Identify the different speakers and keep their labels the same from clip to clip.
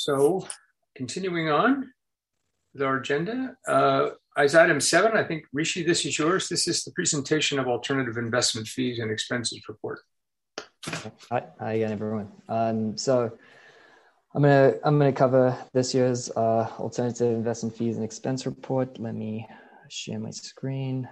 Speaker 1: So continuing on with our agenda, as item 7, I think, Rishi, this is yours. This is the presentation of alternative investment fees and expenses report.
Speaker 2: Hi again, everyone. So I'm gonna cover this year's alternative investment fees and expense report. Let me share my screen.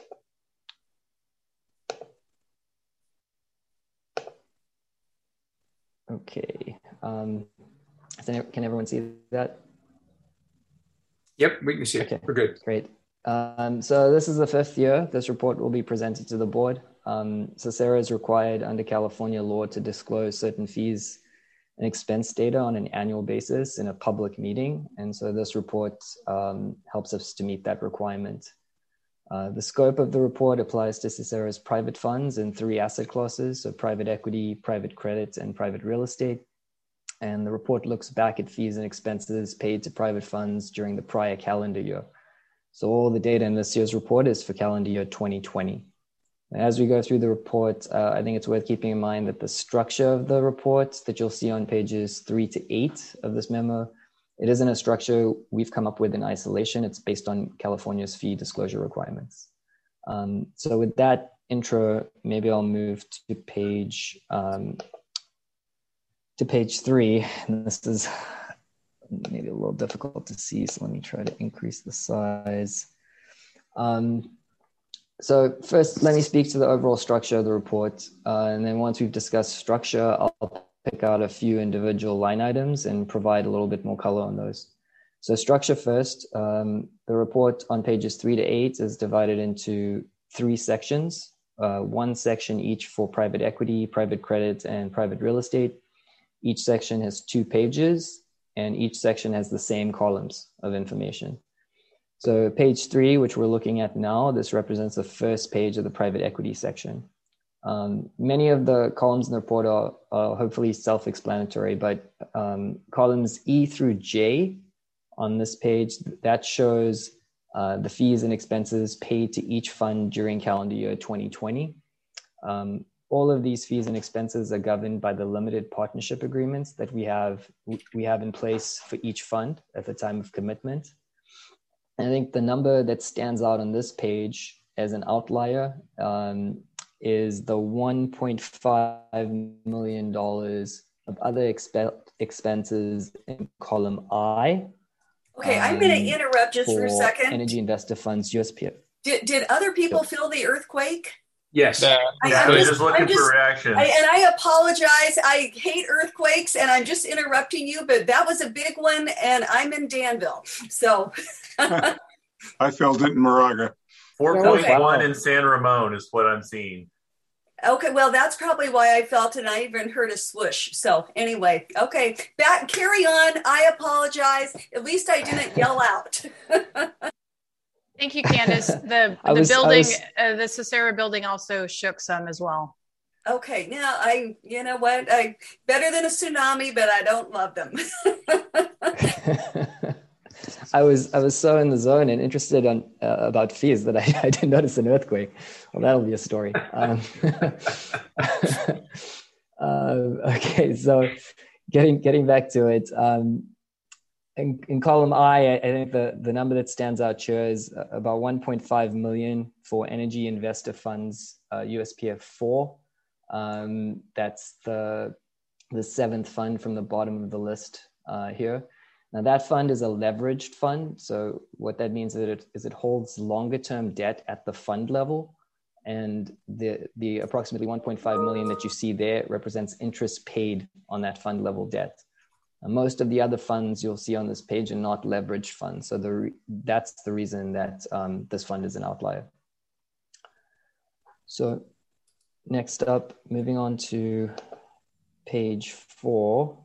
Speaker 2: Okay. Can everyone see that?
Speaker 1: Yep, we can see it.
Speaker 2: Okay,
Speaker 1: we're good.
Speaker 2: Great. So this is the 5th year this report will be presented to the board. CECERA is required under California law to disclose certain fees and expense data on an annual basis in a public meeting. And so this report helps us to meet that requirement. The scope of the report applies to CECERA's private funds in 3 asset classes, so private equity, private credit, and private real estate. And the report looks back at fees and expenses paid to private funds during the prior calendar year. So all the data in this year's report is for calendar year 2020. And as we go through the report, I think it's worth keeping in mind that the structure of the report that you'll see on pages 3 to 8 of this memo, it isn't a structure we've come up with in isolation. It's based on California's fee disclosure requirements. So with that intro, maybe I'll move to page 3. And this is maybe a little difficult to see, so let me try to increase the size. So first, let me speak to the overall structure of the report. And then once we've discussed structure, I'll pick out a few individual line items and provide a little bit more color on those. So structure first, the report on pages 3 to 8 is divided into 3 sections, 1 section each for private equity, private credit, and private real estate. Each section has 2 pages, and each section has the same columns of information. So page 3, which we're looking at now, this represents the first page of the private equity section. Many of the columns in the report are hopefully self-explanatory, but columns E through J on this page, that shows the fees and expenses paid to each fund during calendar year 2020. All of these fees and expenses are governed by the limited partnership agreements that we have in place for each fund at the time of commitment. And I think the number that stands out on this page as an outlier is the $1.5 million of other expenses in column I.
Speaker 3: Okay, I'm going to interrupt just for a second.
Speaker 2: Energy Investor Funds, USPF.
Speaker 3: Did other people feel the earthquake?
Speaker 1: Yes.
Speaker 4: I'm just looking for reactions.
Speaker 3: And I apologize. I hate earthquakes, and I'm just interrupting you, but that was a big one, and I'm in Danville. So
Speaker 5: I felt it in Moraga.
Speaker 4: 4.1 in San Ramon is what I'm seeing.
Speaker 3: Okay, well, that's probably why I felt it, and I even heard a swoosh. So anyway, okay, carry on. I apologize. At least I didn't yell out.
Speaker 6: Thank you, Candace. The CECERA building also shook some as well.
Speaker 3: Okay, now you know what? Better than a tsunami, but I don't love them.
Speaker 2: I was so in the zone and interested about fees that I didn't notice an earthquake. Well, that'll be a story. Okay, so getting back to it. In column I think the number that stands out here is about 1.5 million for Energy Investor Funds, USPF 4. That's the 7th fund from the bottom of the list here. Now that fund is a leveraged fund. So what that means is it holds longer term debt at the fund level. And the approximately 1.5 million that you see there represents interest paid on that fund level debt. Most of the other funds you'll see on this page are not leveraged funds. So that's the reason that this fund is an outlier. So next up, moving on to page 4.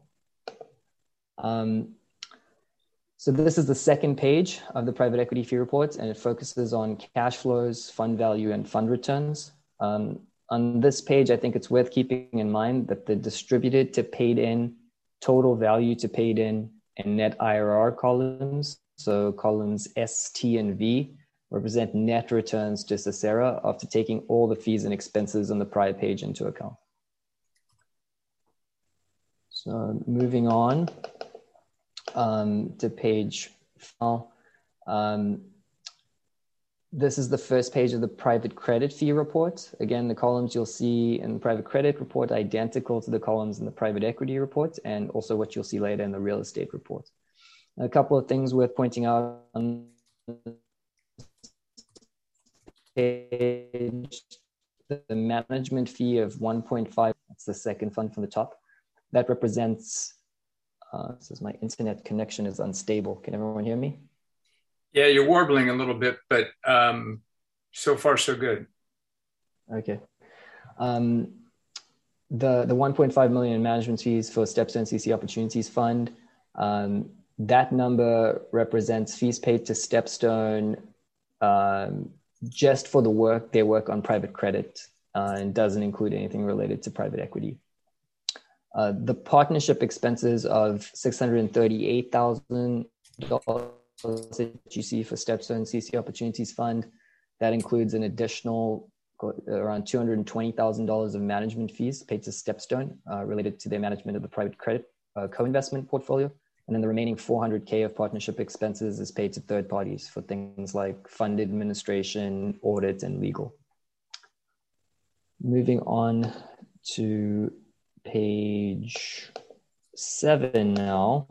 Speaker 2: So this is the second page of the private equity fee report, and it focuses on cash flows, fund value, and fund returns. On this page, I think it's worth keeping in mind that the distributed to paid in, total value to paid in, and net IRR columns, so columns S, T, and V, represent net returns to CECERA after taking all the fees and expenses on the prior page into account. So moving on. to page 4. This is the first page of the private credit fee report. Again, the columns you'll see in the private credit report are identical to the columns in the private equity report, and also what you'll see later in the real estate report. A couple of things worth pointing out on page: the management fee of 1.5, that's the second fund from the top. That represents, says my internet connection is unstable. Can everyone hear me?
Speaker 1: Yeah, you're warbling a little bit, but so far so good.
Speaker 2: Okay. The 1.5 million in management fees for Stepstone CC Opportunities Fund, that number represents fees paid to Stepstone just for their work on private credit, and doesn't include anything related to private equity. The partnership expenses of $638,000 that you see for Stepstone CC Opportunities Fund, that includes an additional around $220,000 of management fees paid to Stepstone related to their management of the private credit co-investment portfolio. And then the remaining $400K of partnership expenses is paid to third parties for things like fund administration, audit, and legal. Moving on to page 7 now.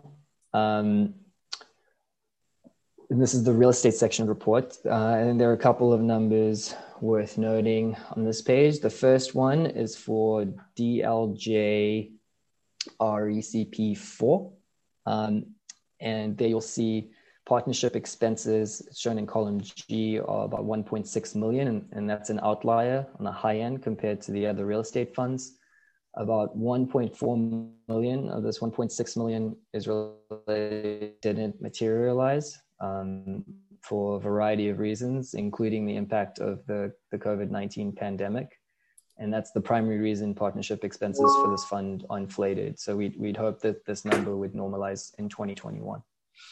Speaker 2: And this is the real estate section report. And there are a couple of numbers worth noting on this page. The first one is for DLJ RECP 4. And there you'll see partnership expenses shown in column G are about 1.6 million. And that's an outlier on the high end compared to the other real estate funds. About 1.4 million of this 1.6 million is related, didn't materialize for a variety of reasons, including the impact of the COVID-19 pandemic. And that's the primary reason partnership expenses for this fund are inflated. So we'd hope that this number would normalize in 2021.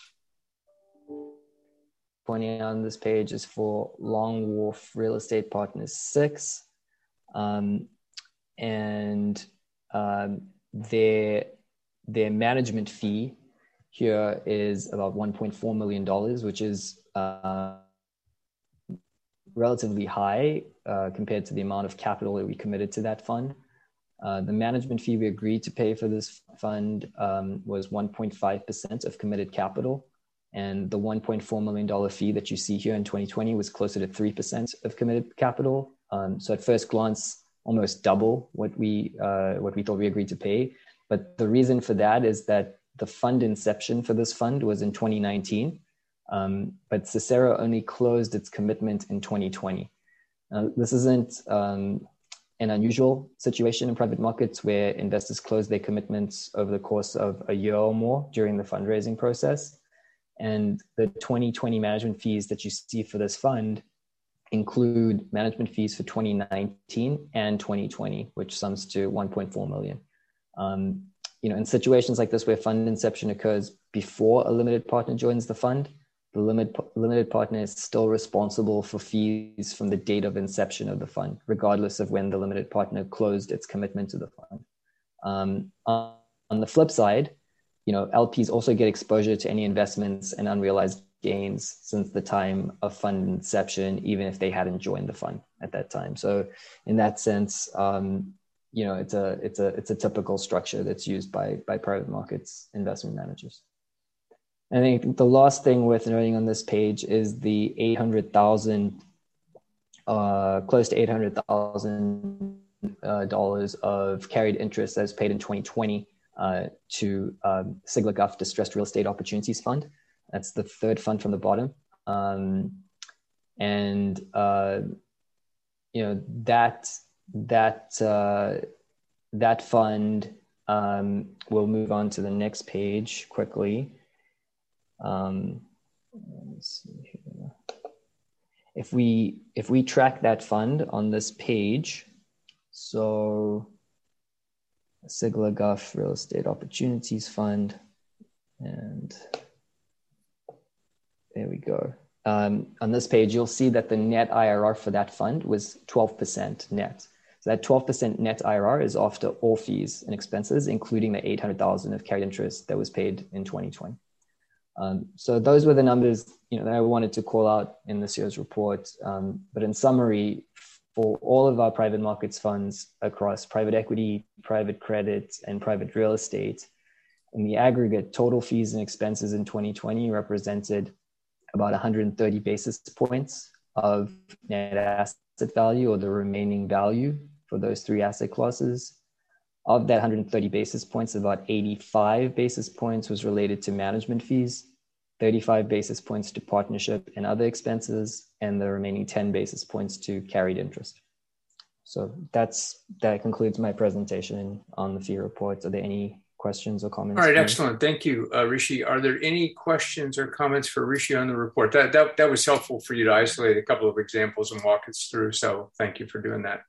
Speaker 2: Pointing out on this page is for Long Wharf Real Estate Partners 6. Their management fee here is about $1.4 million, which is relatively high compared to the amount of capital that we committed to that fund. The management fee we agreed to pay for this fund was 1.5% of committed capital. And the $1.4 million fee that you see here in 2020 was closer to 3% of committed capital. So at first glance, almost double what we thought we agreed to pay. But the reason for that is that the fund inception for this fund was in 2019, but Cicero only closed its commitment in 2020. This isn't an unusual situation in private markets where investors close their commitments over the course of a year or more during the fundraising process. And the 2020 management fees that you see for this fund include management fees for 2019 and 2020, which sums to 1.4 million. In situations like this where fund inception occurs before a limited partner joins the fund, the limited partner is still responsible for fees from the date of inception of the fund, regardless of when the limited partner closed its commitment to the fund. On the flip side, LPs also get exposure to any investments and unrealized gains since the time of fund inception, even if they hadn't joined the fund at that time. So in that sense, it's a typical structure that's used by private markets investment managers. I think the last thing worth noting on this page is the $800,000, close to $800,000 of carried interest that's paid in 2020 to Sigler Guff Distressed Real Estate Opportunities Fund. That's the third fund from the bottom. That fund, we'll move on to the next page quickly. Let's see here. If we track that fund on this page, so Sigler Guff Real Estate Opportunities Fund, and there we go. On this page, you'll see that the net IRR for that fund was 12% net. So that 12% net IRR is after all fees and expenses, including the $800,000 of carried interest that was paid in 2020. So those were the numbers, that I wanted to call out in this year's report. But in summary, for all of our private markets funds across private equity, private credit, and private real estate, in the aggregate, total fees and expenses in 2020 represented about 130 basis points of net asset value, or the remaining value for those three asset classes. Of that 130 basis points, about 85 basis points was related to management fees, 35 basis points to partnership and other expenses, and the remaining 10 basis points to carried interest. So that concludes my presentation on the fee report. Are there any questions or comments?
Speaker 1: All right, excellent. Thank you, Rishi. Are there any questions or comments for Rishi on the report? That was helpful for you to isolate a couple of examples and walk us through. So thank you for doing that.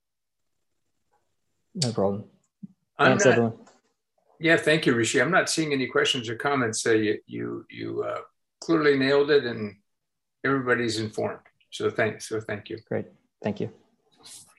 Speaker 2: No problem. Thanks, everyone.
Speaker 1: Yeah, thank you, Rishi. I'm not seeing any questions or comments. You clearly nailed it, and everybody's informed. So thank you.
Speaker 2: Great. Thank you.